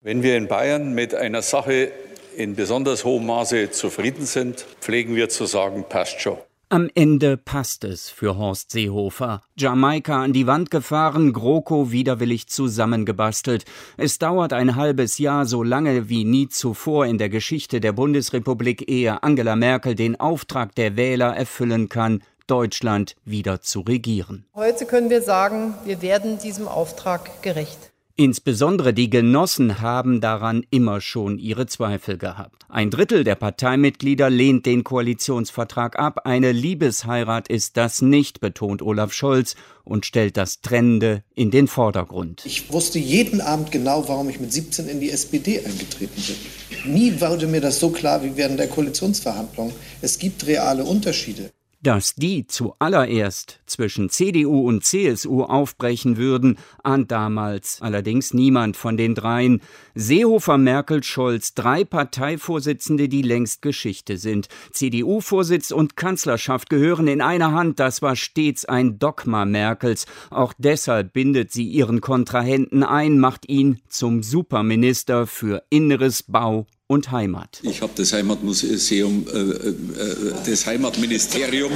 Wenn wir in Bayern mit einer Sache in besonders hohem Maße zufrieden sind, pflegen wir zu sagen, passt schon. Am Ende passt es für Horst Seehofer. Jamaika an die Wand gefahren, GroKo widerwillig zusammengebastelt. Es dauert ein halbes Jahr, so lange wie nie zuvor in der Geschichte der Bundesrepublik, ehe Angela Merkel den Auftrag der Wähler erfüllen kann, Deutschland wieder zu regieren. Heute können wir sagen, wir werden diesem Auftrag gerecht. Insbesondere die Genossen haben daran immer schon ihre Zweifel gehabt. 1/3 der Parteimitglieder lehnt den Koalitionsvertrag ab. Eine Liebesheirat ist das nicht, betont Olaf Scholz und stellt das Trennende in den Vordergrund. Ich wusste jeden Abend genau, warum ich mit 17 in die SPD eingetreten bin. Nie wurde mir das so klar wie während der Koalitionsverhandlungen. Es gibt reale Unterschiede. Dass die zuallererst zwischen CDU und CSU aufbrechen würden, ahnt damals allerdings niemand von den dreien. Seehofer, Merkel, Scholz, 3 Parteivorsitzende, die längst Geschichte sind. CDU-Vorsitz und Kanzlerschaft gehören in einer Hand, das war stets ein Dogma Merkels. Auch deshalb bindet sie ihren Kontrahenten ein, macht ihn zum Superminister für Inneres, Bau und Heimat. Ich habe das Heimatmuseum, das Heimatministerium.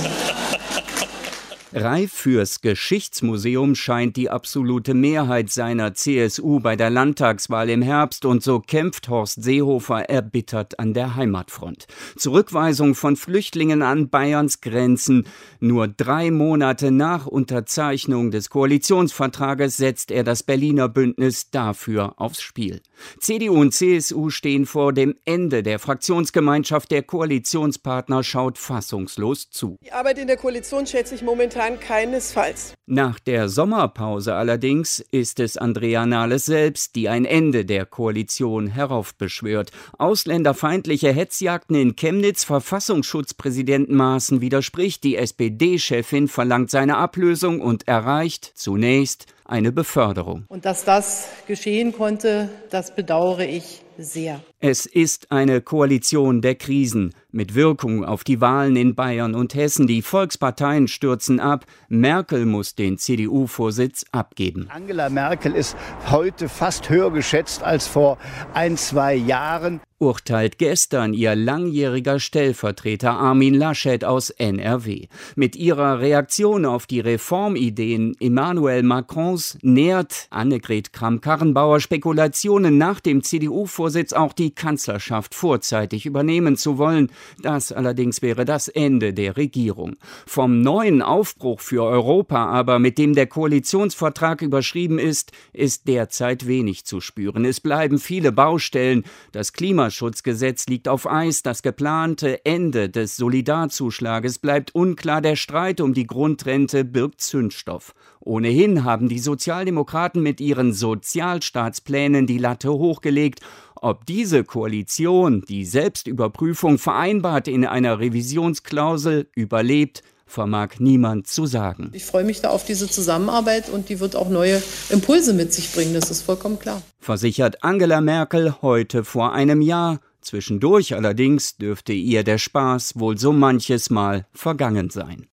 Reif fürs Geschichtsmuseum scheint die absolute Mehrheit seiner CSU bei der Landtagswahl im Herbst, und so kämpft Horst Seehofer erbittert an der Heimatfront. Zurückweisung von Flüchtlingen an Bayerns Grenzen. Nur 3 Monate nach Unterzeichnung des Koalitionsvertrages setzt er das Berliner Bündnis dafür aufs Spiel. CDU und CSU stehen vor dem Ende der Fraktionsgemeinschaft. Der Koalitionspartner schaut fassungslos zu. Die Arbeit in der Koalition schätze ich momentan keinesfalls. Nach der Sommerpause allerdings ist es Andrea Nahles selbst, die ein Ende der Koalition heraufbeschwört. Ausländerfeindliche Hetzjagden in Chemnitz, Verfassungsschutzpräsidenten Maaßen widerspricht. Die SPD-Chefin verlangt seine Ablösung und erreicht zunächst eine Beförderung. Und dass das geschehen konnte, das bedauere ich sehr. Es ist eine Koalition der Krisen mit Wirkung auf die Wahlen in Bayern und Hessen. Die Volksparteien stürzen ab. Merkel muss den CDU-Vorsitz abgeben. Angela Merkel ist heute fast höher geschätzt als vor 1-2 Jahren. Urteilt gestern ihr langjähriger Stellvertreter Armin Laschet aus NRW. Mit ihrer Reaktion auf die Reformideen Emmanuel Macrons nährt Annegret Kramp-Karrenbauer Spekulationen, nach dem CDU-Vorsitz auch die Kanzlerschaft vorzeitig übernehmen zu wollen. Das allerdings wäre das Ende der Regierung. Vom neuen Aufbruch für Europa aber, mit dem der Koalitionsvertrag überschrieben ist derzeit wenig zu spüren. Es bleiben viele Baustellen. Das Klimaschutzgesetz liegt auf Eis. Das geplante Ende des Solidarzuschlages bleibt unklar. Der Streit um die Grundrente birgt Zündstoff. Ohnehin haben die Sozialdemokraten mit ihren Sozialstaatsplänen die Latte hochgelegt. Ob diese Koalition die Selbstüberprüfung vereinbart in einer Revisionsklausel überlebt, vermag niemand zu sagen. Ich freue mich da auf diese Zusammenarbeit, und die wird auch neue Impulse mit sich bringen, das ist vollkommen klar. Versichert Angela Merkel heute vor einem Jahr. Zwischendurch allerdings dürfte ihr der Spaß wohl so manches Mal vergangen sein.